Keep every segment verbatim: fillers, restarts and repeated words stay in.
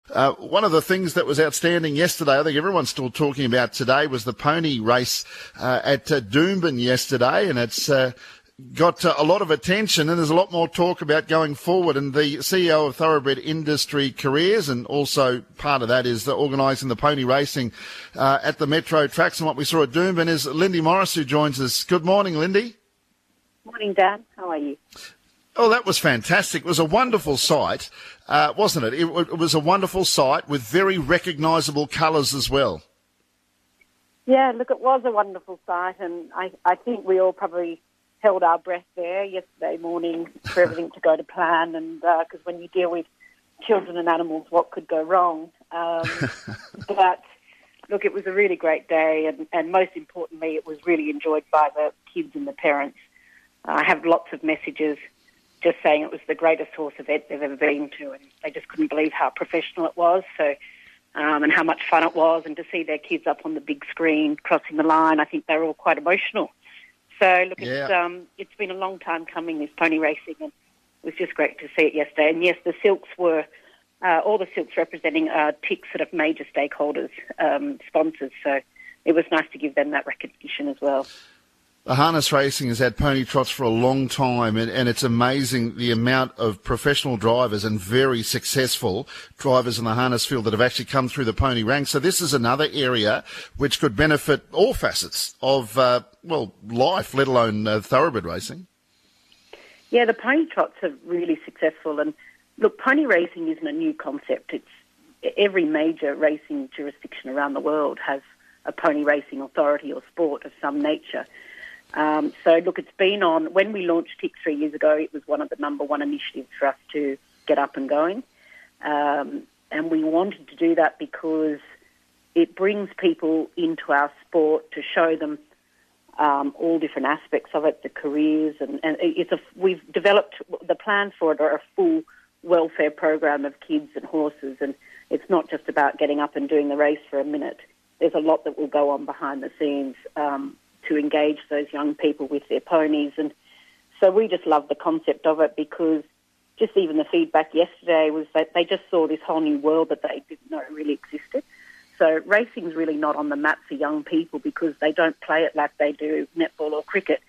Uh, one of the things that was outstanding yesterday, I think everyone's still talking about today, was the pony race uh, at uh, Doomben yesterday, and it's uh, got uh, a lot of attention, and there's a lot more talk about going forward. And the C E O of Thoroughbred Industry Careers, and also part of that is the organising the pony racing uh, at the Metro Tracks, and what we saw at Doomben is Lindy Morris, who joins us. Good morning, Lindy. Morning, Dan. How are you? Oh, that was fantastic. It was a wonderful sight, uh, wasn't it? it? It was a wonderful sight with very recognisable colours as well. Yeah, look, it was a wonderful sight, and I, I think we all probably held our breath there yesterday morning for everything to go to plan, and because uh, when you deal with children and animals, what could go wrong? Um, but, look, it was a really great day, and, and most importantly, it was really enjoyed by the kids and the parents. Uh, I have lots of messages just saying it was the greatest horse event they've ever been to, and they just couldn't believe how professional it was, so um, and how much fun it was, and to see their kids up on the big screen crossing the line, I think they were all quite emotional. So, look, yeah. it's, um, it's been a long time coming, this pony racing, and it was just great to see it yesterday. And yes, the silks were, uh, all the silks representing uh, ticks sort of major stakeholders, um, sponsors, so it was nice to give them that recognition as well. The harness racing has had pony trots for a long time, and, and it's amazing the amount of professional drivers and very successful drivers in the harness field that have actually come through the pony ranks. So this is another area which could benefit all facets of, uh, well, life, let alone uh, thoroughbred racing. Yeah, the pony trots are really successful. And look, pony racing isn't a new concept. It's every major racing jurisdiction around the world has a pony racing authority or sport of some nature. Um, so, look, it's been on, when we launched T I C three years ago, it was one of the number one initiatives for us to get up and going. Um, and we wanted to do that because it brings people into our sport to show them um, all different aspects of it, the careers. And, and it's a, we've developed, the plans for it are a full welfare program of kids and horses. And it's not just about getting up and doing the race for a minute. There's a lot that will go on behind the scenes um to engage those young people with their ponies. And so we just love the concept of it, because just even the feedback yesterday was that they just saw this whole new world that they didn't know really existed. So racing's really not on the map for young people because they don't play it like they do netball or cricket.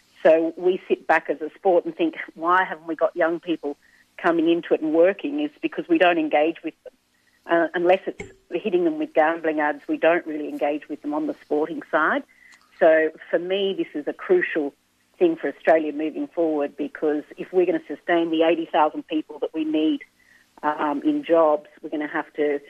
So we sit back as a sport and think, why haven't we got young people coming into it and working? It's because we don't engage with them. Uh, unless it's hitting them with gambling ads, we don't really engage with them on the sporting side. So for me, this is a crucial thing for Australia moving forward, because if we're going to sustain the eighty thousand people that we need um, in jobs, we're going to have to,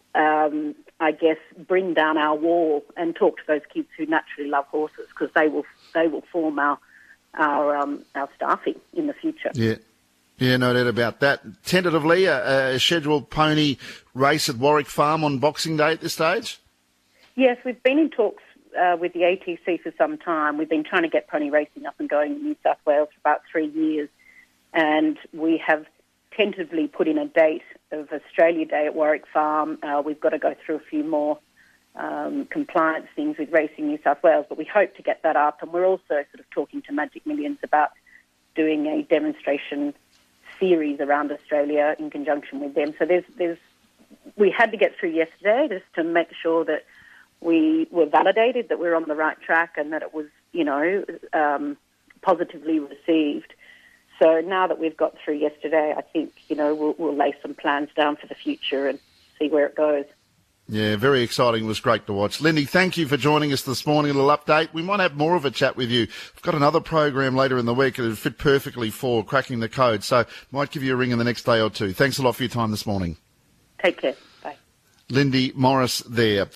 um, I guess, bring down our wall and talk to those kids who naturally love horses, because they will they will form our our um, our staffing in the future. Yeah. Yeah, no doubt about that. Tentatively, a, a scheduled pony race at Warwick Farm on Boxing Day at this stage? Yes, we've been in talks Uh, with the A T C for some time. We've been trying to get pony racing up and going in New South Wales for about three years, and we have tentatively put in a date of Australia Day at Warwick Farm. Uh, we've got to go through a few more um, compliance things with Racing New South Wales, but we hope to get that up, and we're also sort of talking to Magic Millions about doing a demonstration series around Australia in conjunction with them. So there's, there's, we had to get through yesterday just to make sure that we were validated, that we we're on the right track, and that it was, you know, um, positively received. So now that we've got through yesterday, I think, you know, we'll, we'll lay some plans down for the future and see where it goes. Yeah, very exciting. It was great to watch. Lindy, thank you for joining us this morning. A little update. We might have more of a chat with you. We've got another program later in the week that would fit perfectly for cracking the code. So might give you a ring in the next day or two. Thanks a lot for your time this morning. Take care. Bye. Lindy Morris there.